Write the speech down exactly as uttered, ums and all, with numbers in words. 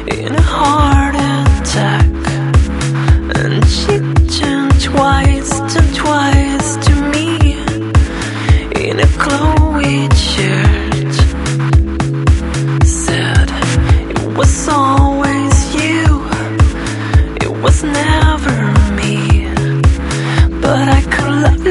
in a heart attack, and she turned twice, turned twice to me in a Chloe shirt. Said it was always you, it was never me, but I could love you